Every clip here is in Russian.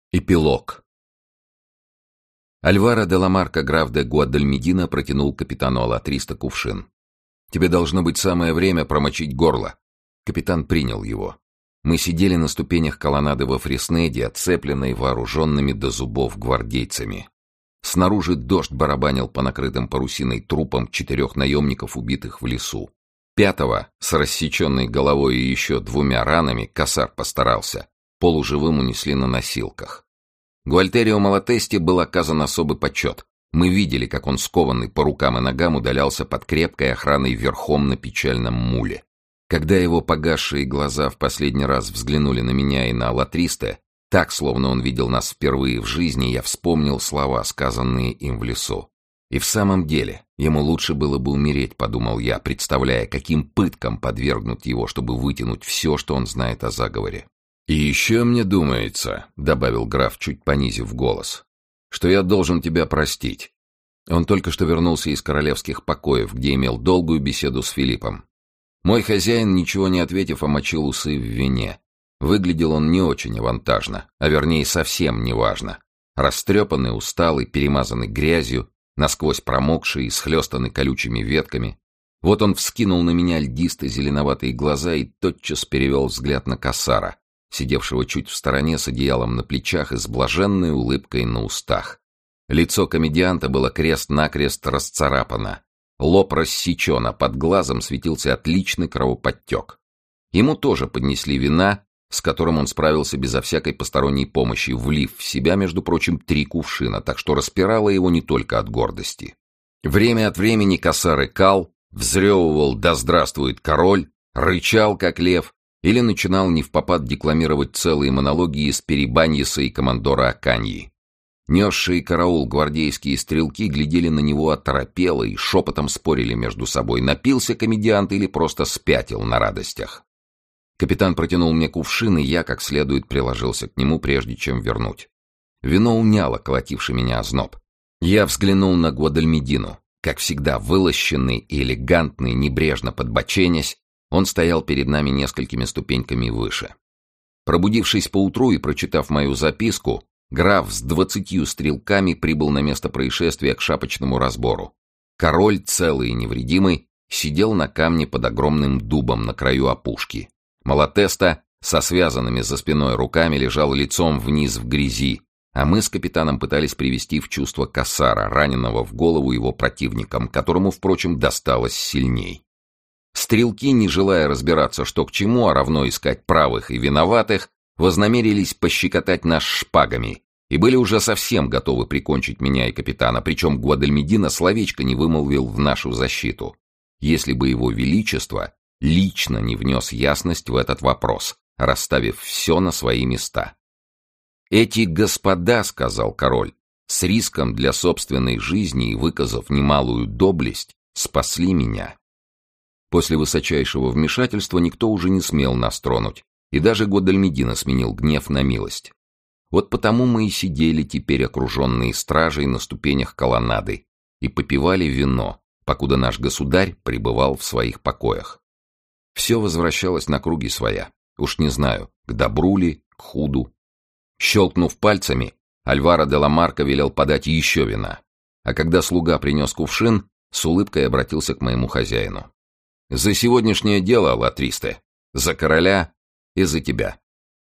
Эпилог. Альваро де ла Марка, граф де Гуадальмедина, протянул капитану Алатриста кувшин. «Тебе должно быть самое время промочить горло». Капитан принял его. Мы сидели на ступенях колоннады во Фреснеде, отцепленной вооруженными до зубов гвардейцами. Снаружи дождь барабанил по накрытым парусиной трупам 4 наемников, убитых в лесу. 5-го, с рассеченной головой и еще 2 ранами, косар постарался. Полуживым унесли на носилках. Гуальтерио Малатести был оказан особый почет. Мы видели, как он, скованный по рукам и ногам, удалялся под крепкой охраной верхом на печальном муле. Когда его погасшие глаза в последний раз взглянули на меня и на Алатриста, так, словно он видел нас впервые в жизни, я вспомнил слова, сказанные им в лесу. И в самом деле, ему лучше было бы умереть, подумал я, представляя, каким пыткам подвергнут его, чтобы вытянуть все, что он знает о заговоре. «И еще мне думается», — добавил граф, чуть понизив голос, — «что я должен тебя простить». Он только что вернулся из королевских покоев, где имел долгую беседу с Филиппом. Мой хозяин, ничего не ответив, омочил усы в вине. Выглядел он не очень авантажно, а вернее совсем неважно. Растрепанный, усталый, перемазанный грязью, насквозь промокший и схлестанный колючими ветками. Вот он вскинул на меня льдисто-зеленоватые глаза и тотчас перевел взгляд на косара, сидевшего чуть в стороне с одеялом на плечах и с блаженной улыбкой на устах. Лицо комедианта было крест-накрест расцарапано, лоб рассечен, а под глазом светился отличный кровоподтек. Ему тоже поднесли вина, с которым он справился безо всякой посторонней помощи, влив в себя, между прочим, 3 кувшина, так что распирало его не только от гордости. Время от времени косар икал, взрёвывал «Да здравствует король», рычал, как лев, или начинал невпопад декламировать целые монологи из Перибаньеса и командора Аканьи. Несшие караул гвардейские стрелки глядели на него оторопело и шепотом спорили между собой, напился комедиант или просто спятил на радостях. Капитан протянул мне кувшин, и я как следует приложился к нему, прежде чем вернуть. Вино уняло колотивший меня озноб. Я взглянул на Гуадальмедину. Как всегда, вылощенный и элегантный, небрежно подбоченясь, он стоял перед нами несколькими ступеньками выше. Пробудившись поутру и прочитав мою записку, граф с 20 стрелками прибыл на место происшествия к шапочному разбору. Король, целый и невредимый, сидел на камне под огромным дубом на краю опушки. Малатеста со связанными за спиной руками лежал лицом вниз в грязи, а мы с капитаном пытались привести в чувство косара, раненого в голову его противником, которому, впрочем, досталось сильней. Стрелки, не желая разбираться, что к чему, а равно искать правых и виноватых, вознамерились пощекотать нас шпагами и были уже совсем готовы прикончить меня и капитана, причем Гуадальмедина словечко не вымолвил в нашу защиту, если бы его величество лично не внес ясность в этот вопрос, расставив все на свои места. «Эти господа, — сказал король, — с риском для собственной жизни и выказав немалую доблесть, спасли меня». После высочайшего вмешательства никто уже не смел нас тронуть, и даже Гуадальмедина сменил гнев на милость. Вот потому мы и сидели теперь, окруженные стражей на ступенях колоннады, и попивали вино, покуда наш государь пребывал в своих покоях. Все возвращалось на круги своя, уж не знаю, к добру ли, к худу. Щелкнув пальцами, Альваро де ла Марка велел подать еще вина, а когда слуга принес кувшин, с улыбкой обратился к моему хозяину. «За сегодняшнее дело, Алатристе, за короля и за тебя».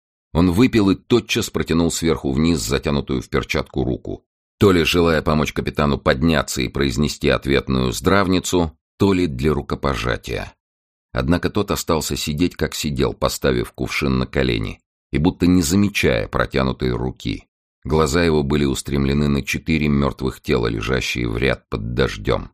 Он выпил и тотчас протянул сверху вниз затянутую в перчатку руку, то ли желая помочь капитану подняться и произнести ответную здравницу, то ли для рукопожатия. Однако тот остался сидеть, как сидел, поставив кувшин на колени, и будто не замечая протянутой руки. Глаза его были устремлены на 4 мертвых тела, лежащие в ряд под дождем.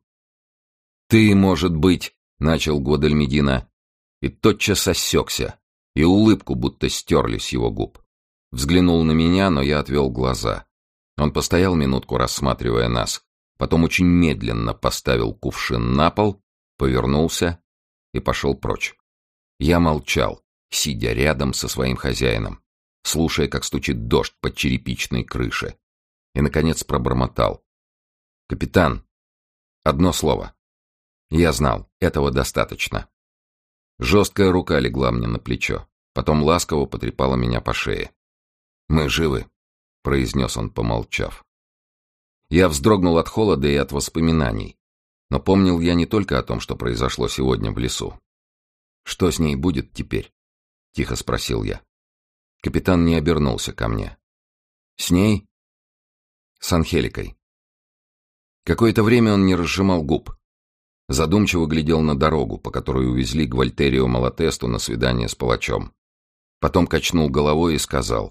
«Ты, может быть, — начал Гуадальмедина, и тотчас осекся, и улыбку будто стерли с его губ. Взглянул на меня, но я отвел глаза. Он постоял минутку, рассматривая нас, потом очень медленно поставил кувшин на пол, повернулся и пошел прочь. Я молчал, сидя рядом со своим хозяином, слушая, как стучит дождь под черепичной крышей, и, наконец, пробормотал: «Капитан, одно слово». Я знал, этого достаточно. Жесткая рука легла мне на плечо, потом ласково потрепала меня по шее. «Мы живы. произнес он, помолчав. Я вздрогнул от холода и от воспоминаний, но помнил я не только о том, что произошло сегодня в лесу. «Что с ней будет теперь?» — тихо спросил я. Капитан не обернулся ко мне. «С ней?» «С Анхеликой». Какое-то время он не разжимал губ. Задумчиво глядел на дорогу, по которой увезли Гвальтерио Малатесту на свидание с палачом. Потом качнул головой и сказал: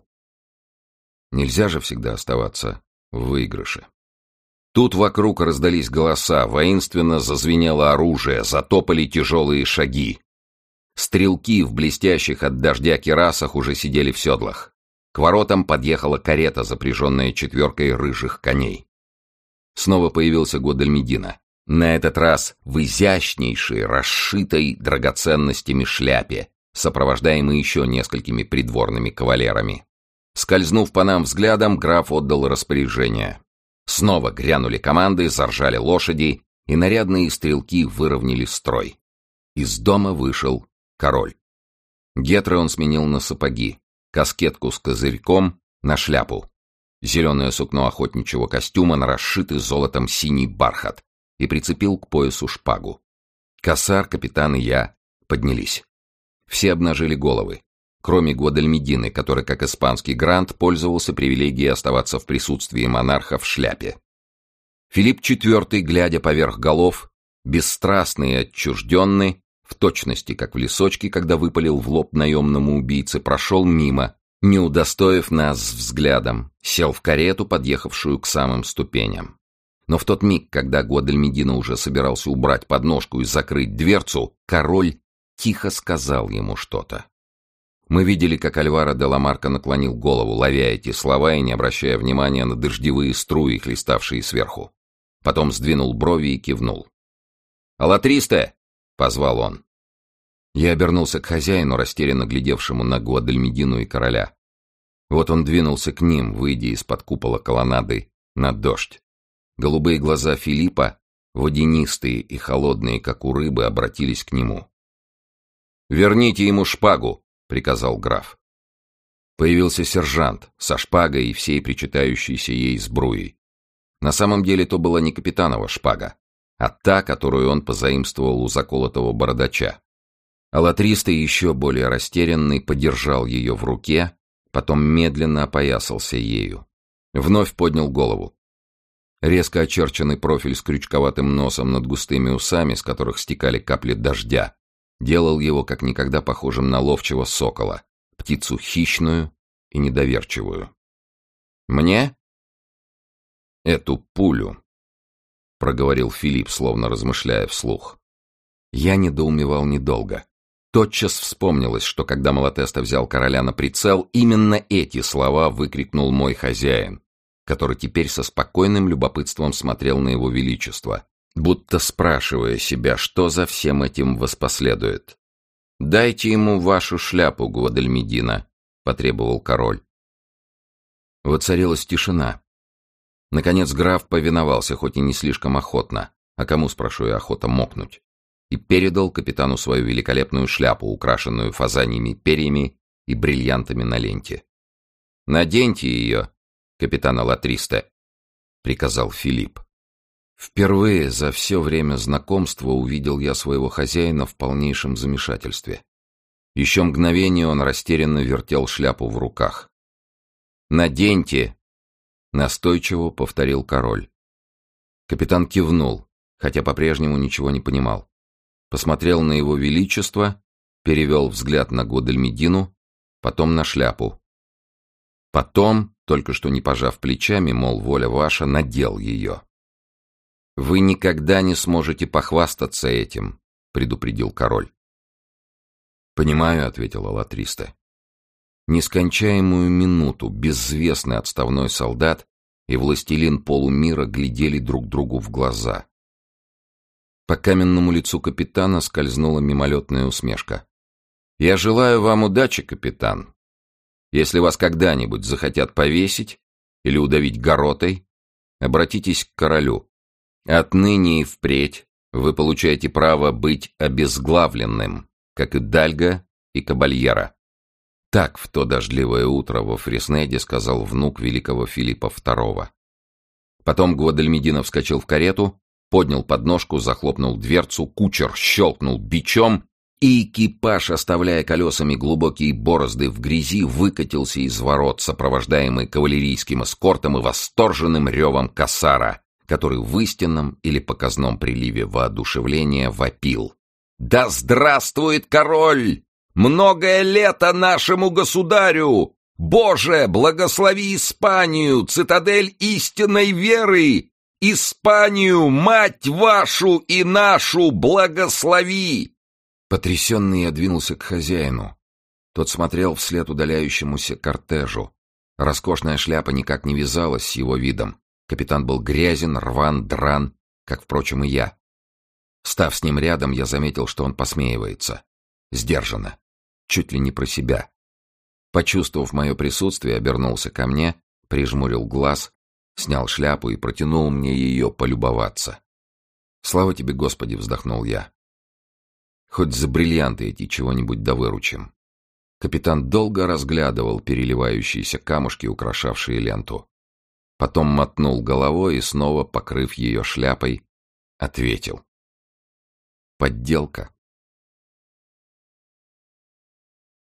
«Нельзя же всегда оставаться в выигрыше». Тут вокруг раздались голоса, воинственно зазвенело оружие, затопали тяжелые шаги. Стрелки в блестящих от дождя кирасах уже сидели в седлах. К воротам подъехала карета, запряженная 4 рыжих коней. Снова появился Гуадальмедино. На этот раз в изящнейшей, расшитой драгоценностями шляпе, сопровождаемый еще несколькими придворными кавалерами. Скользнув по нам взглядом, граф отдал распоряжение. Снова грянули команды, заржали лошади, и нарядные стрелки выровняли строй. Из дома вышел король. Гетры он сменил на сапоги, каскетку с козырьком на шляпу, зеленое сукно охотничьего костюма на расшитый золотом синий бархат и прицепил к поясу шпагу. Косар, капитан и я поднялись. Все обнажили головы, кроме Гуадальмедины, который, как испанский грант, пользовался привилегией оставаться в присутствии монарха в шляпе. Филипп IV, глядя поверх голов, бесстрастный и отчужденный, в точности, как в лесочке, когда выпалил в лоб наемному убийце, прошел мимо, не удостоив нас взглядом, сел в карету, подъехавшую к самым ступеням. Но в тот миг, когда Гуадальмедино уже собирался убрать подножку и закрыть дверцу, король тихо сказал ему что-то. Мы видели, как Альваро де ла Марка наклонил голову, ловя эти слова и не обращая внимания на дождевые струи, хлеставшие сверху. Потом сдвинул брови и кивнул. «Алатристе!» — позвал он. Я обернулся к хозяину, растерянно глядевшему на Гуадальмедину и короля. Вот он двинулся к ним, выйдя из-под купола колоннады на дождь. Голубые глаза Филиппа, водянистые и холодные, как у рыбы, обратились к нему. «Верните ему шпагу!» — приказал граф. Появился сержант со шпагой и всей причитающейся ей сбруей. На самом деле то была не капитанова шпага, а та, которую он позаимствовал у заколотого бородача. Алатристе, еще более растерянный, подержал ее в руке, потом медленно опоясался ею. Вновь поднял голову. Резко очерченный профиль с крючковатым носом над густыми усами, с которых стекали капли дождя, делал его как никогда похожим на ловчего сокола, птицу хищную и недоверчивую. «Мне?» «Эту пулю», — проговорил Филипп, словно размышляя вслух. Я недоумевал недолго. Тотчас вспомнилось, что когда Малатеста взял короля на прицел, именно эти слова выкрикнул мой хозяин, который теперь со спокойным любопытством смотрел на его величество, будто спрашивая себя, что за всем этим воспоследует. «Дайте ему вашу шляпу, Гуадальмедино», — потребовал король. Воцарилась тишина. Наконец граф повиновался, хоть и не слишком охотно, а кому, спрошу я, охота мокнуть, и передал капитану свою великолепную шляпу, украшенную фазаньими перьями и бриллиантами на ленте. «Наденьте ее, капитан Алатристе», — приказал Филипп. Впервые за все время знакомства увидел я своего хозяина в полнейшем замешательстве. Еще мгновение он растерянно вертел шляпу в руках. «Наденьте!» — настойчиво повторил король. Капитан кивнул, хотя по-прежнему ничего не понимал. Посмотрел на его величество, перевел взгляд на Гуадальмедину, потом на шляпу. Потом, только что не пожав плечами, мол, воля ваша, надел ее. «Вы никогда не сможете похвастаться этим», — предупредил король. «Понимаю», — ответил Алатристе. Нескончаемую минуту безвестный отставной солдат и властелин полумира глядели друг другу в глаза. По каменному лицу капитана скользнула мимолетная усмешка. «Я желаю вам удачи, капитан. Если вас когда-нибудь захотят повесить или удавить гарротой, обратитесь к королю. Отныне и впредь вы получаете право быть обезглавленным, как и Дальго и Кабальера». Так в то дождливое утро во Фреснеде сказал внук великого Филиппа II. Потом Гвадальмедино вскочил в карету, поднял подножку, захлопнул дверцу, кучер щелкнул бичом, и экипаж, оставляя колесами глубокие борозды в грязи, выкатился из ворот, сопровождаемый кавалерийским эскортом и восторженным ревом косара, который в истинном или показном приливе воодушевления вопил: «Да здравствует король! Многое лето нашему государю! Боже, благослови Испанию, цитадель истинной веры! Испанию, мать вашу и нашу, благослови!» Потрясенный я двинулся к хозяину. Тот смотрел вслед удаляющемуся кортежу. Роскошная шляпа никак не вязалась с его видом. Капитан был грязен, рван, дран, как, впрочем, и я. Став с ним рядом, я заметил, что он посмеивается. Сдержанно. Чуть ли не про себя. Почувствовав мое присутствие, обернулся ко мне, прижмурил глаз, снял шляпу и протянул мне ее полюбоваться. «Слава тебе, Господи!» — вздохнул я. «Хоть за бриллианты эти чего-нибудь да выручим». Капитан долго разглядывал переливающиеся камушки, украшавшие ленту. Потом мотнул головой и, снова покрыв ее шляпой, ответил: «Подделка».